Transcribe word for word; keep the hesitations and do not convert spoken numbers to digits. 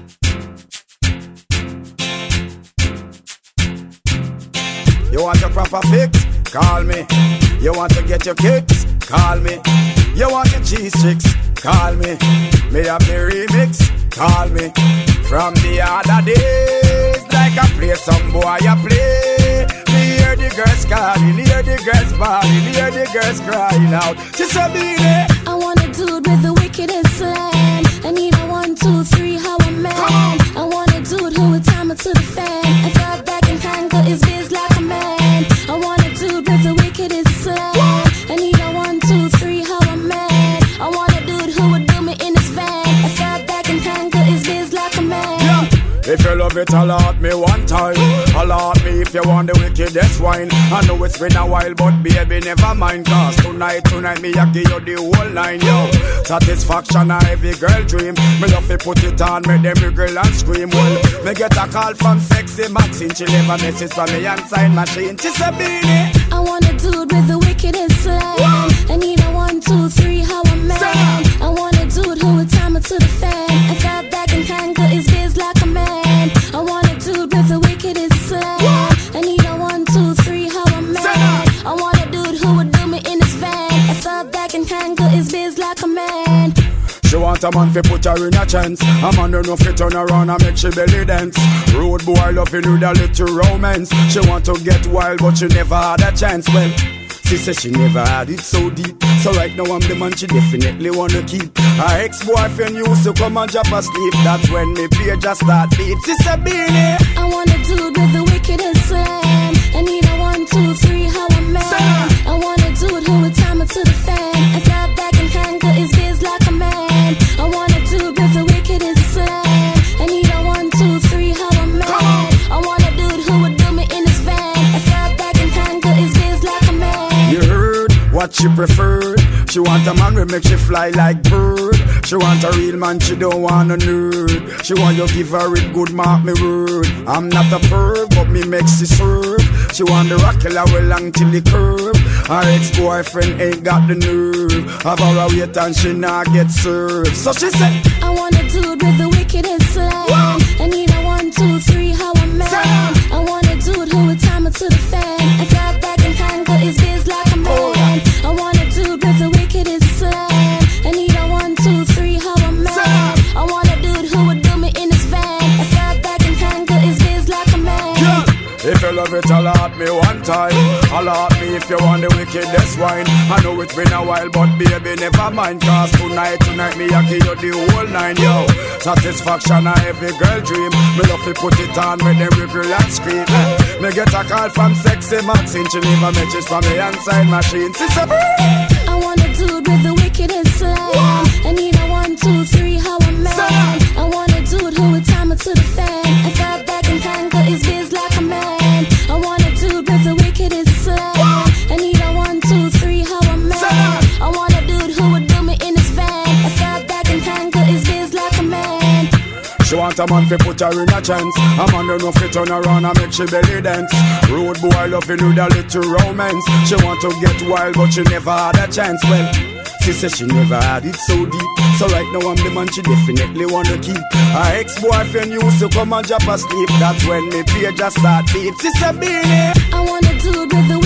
You want a proper fix? Call me. You want to get your kicks? Call me. You want your cheese sticks? Call me. Me have the remix? Call me. From the other days, like I play some boy I play. Me hear the girls calling, hear the girls bawling, hear the girls crying out. She said, "Beanie, I want a dude with the wickedest slam. I need a one, two, three, how a man. I want a dude who would time it to the fan. I thought back and handle his biz like a man. I want a dude with the wickedest slam. I need a one, two, three, how a man. I want a dude who would do me in his van. I thought back and handle his biz like a man. Yeah. If you love it, alert me one time. Alert me if you want the wickedest wine. I know it's been a while, but baby, never mind. Cause tonight, tonight, me I give you the whole line, yo. Satisfaction a every girl dream. Me love to put it on, make them wiggle and scream. Well, me get a call from sexy Maxine. She leave a message for me and sign machine. She said, "Beanie, I want a dude with the wickedest slam. I need a one, two, three, how a man. I want a dude who would time it to the fan. I thought back and handle his biz like a man. I want a dude with the wickedest slam. I need a one, two, three, how a man. I want a dude who would do me in his van. I thought back and handle his biz like a man." She want a man fi put her in a chance. A man don't know fi turn around and make she belly dance. Road boy loving with a little romance. She want to get wild but she never had a chance. Well, she said she never had it so deep. So right now I'm the man she definitely wanna keep. Her ex-boyfriend used to come and drop asleep. That's when me page just start beat. She said, "Beanie, I want a dude with the wickedest slam. I need a one, two, three, how a man. I want a dude who would time it to the fan. I thought back and handle his biz like a man. I want a dude with the wickedest slam. I need a one, two, three, how a man. I want a dude who would do me in his van. I thought back and handle his biz like a man." You heard what she preferred. She want a man who make she fly like bird. She want a real man, she don't want a nerd. She want you give her it good, mark me word. I'm not a perv, but me makes she serve. She want the rock killer well long till the curve. Her ex-boyfriend ain't got the nerve. Have her a wait and she not get served. So she said, I want a dude with the wickedest slam. I need a one, two, three, how a man. I want a dude who would time it to the fan. I thought back and handle his biz like a man. I want a dude with the wickedest slam. I need a one, two, three, how a man. I want a dude who would do me in his van. I thought back and handle his biz like a man. yeah. If you love it, alert me one time. Alert me if you want the wickedest wine. I know it's been a while, but baby, never mind. Cause tonight, tonight, me I give you the whole nine, yo. Satisfaction a every girl dream. Me love to put it on, make them wiggle and scream. Me get a call from sexy Maxine. She leave a message from me and sign machine. She said, I want a dude with the wickedest slam. I need a one, two, three, how a man. I want a dude who would time it to the fan. I thought back and handle his biz like a man. I want a dude with the wickedest slam. I need a one, two, three, how a man. I want a dude who would do me in his van. I thought back and handle his biz like a man. she want a man fi put her in a chance. A man don't know fi turn around and make she belly dance. Road boy loving with a little romance. She want to get wild but she never had a chance. Well, she said she never had it so deep. So right now I'm the man she definitely wanna keep. Her ex-boyfriend used to come and drop asleep. That's when me page just start beat. She said, "Beanie, I want a dude with the